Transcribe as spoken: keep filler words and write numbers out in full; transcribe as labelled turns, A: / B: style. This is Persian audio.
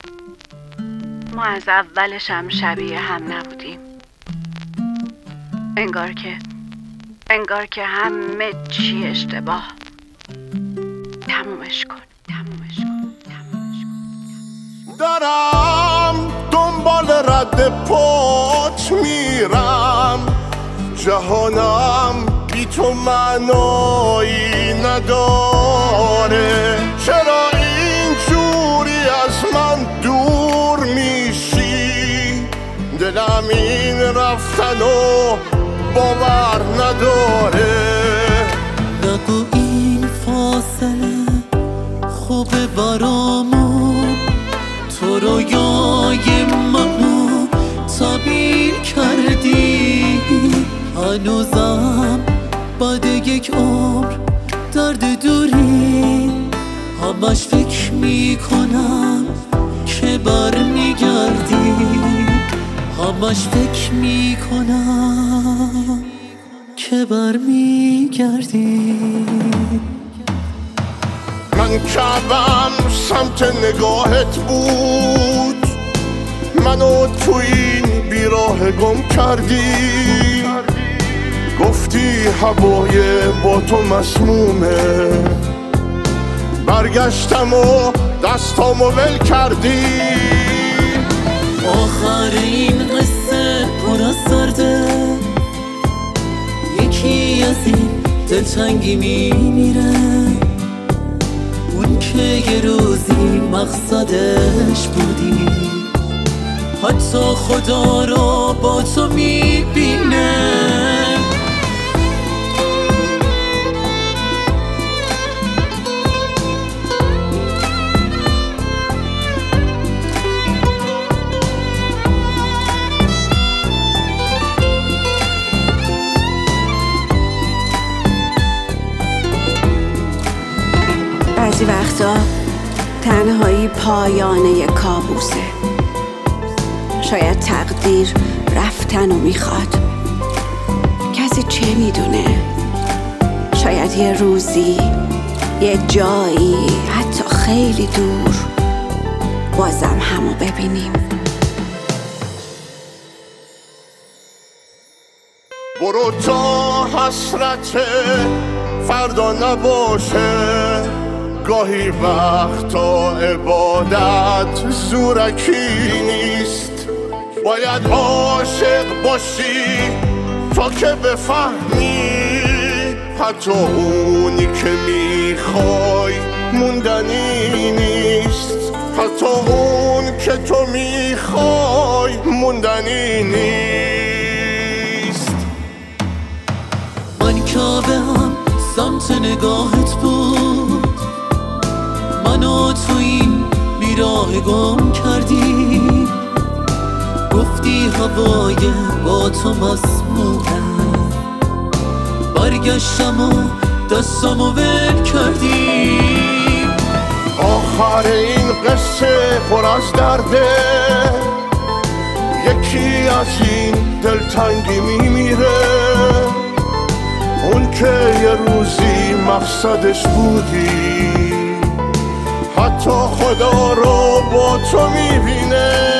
A: ما از اولش هم شبیه هم نبودیم. انگار که انگار که همه چی اشتباه. تمومش کن تمومش کن تمومش کن.
B: دارم دنبال رد پات میرم، جهانم بی تو معنایی نداره. چرا اینجوری از من دور میشی؟ دلم این رفتن و باور نداره.
C: نگو این فاصله خوبه برامون، تو رویای منو تعبیر کردی. هنوزم بعد یک عمر درد دوری، همش فکر میکنم که برمیگردی. همش فکر میکنم که برمیگردی.
B: من کعبم سمت نگاهت بود، منو تو این بیراه گم کردی. گفتی هوای با تو مسمومه، برگشتم و دستامو ول کردی.
C: آخر این قصه پر از درده، یکی از این دلتنگی میمیره. اون که یه روزی مقصدش بودی، حتی خدا رو با تو میبینه.
A: بعضی وقتا تنهایی پایانه کابوسه. شاید تقدیر رفتن رو میخواد، کسی چه میدونه. شاید یه روزی یه جایی حتی خیلی دور بازم همو ببینیم.
B: برو تا حسرت فردا نباشه، گاهی وقتا عبادت زورکی نیست. باید عاشق باشی تا که بفهمی، حتی اونی که میخوای موندنی نیست. حتی اون که تو میخوای موندنی نیست.
C: من کعبه هم سمت نگاهت بود، منو تو این بیراه گم کردی. گفتی هوای با تو مسمومه، برگشتم و دستامو ول کردی.
B: آخر این قصه پر از درده، یکی از این دلتنگی میمیره. اون که یه روزی مقصدش بودی، حتی خدا رو با تو میبینه.